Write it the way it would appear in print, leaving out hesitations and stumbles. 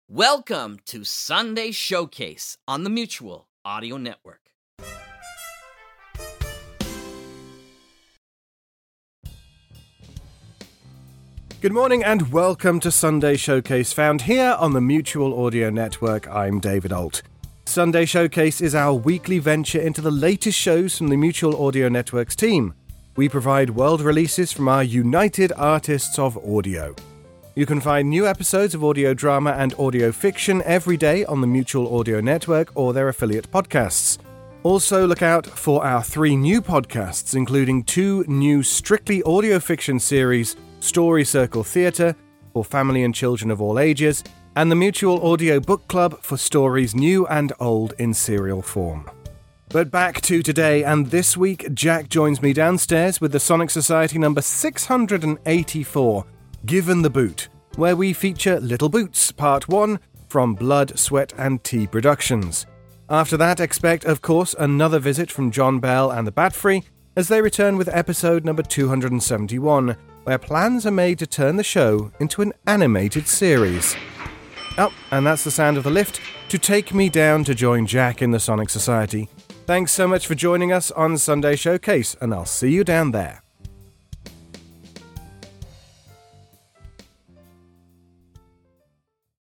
Welcome to Sunday Showcase on the Mutual Audio Network. Good morning and welcome to Sunday Showcase, found here on the Mutual Audio Network. I'm David Alt. Sunday Showcase is our weekly venture into the latest shows from the Mutual Audio Network's team. We provide world releases from our United Artists of Audio. You can find new episodes of audio drama and audio fiction every day on the Mutual Audio Network or their affiliate podcasts. Also, look out for our 3 new podcasts, including 2 new strictly audio fiction series, Story Circle Theatre, for family and children of all ages, and the Mutual Audio Book Club for stories new and old in serial form. But back to today, and this week, Jack joins me downstairs with the Sonic Society number 684, Given the Boot, where we feature Little Boots, Part 1, from Blood, Sweat and Tea Productions. After that, expect, of course, another visit from John Bell and the Batfree, as they return with episode number 271, where plans are made to turn the show into an animated series. Oh, and that's the sound of the lift to take me down to join Jack in the Sonic Society. Thanks so much for joining us on Sunday Showcase, and I'll see you down there.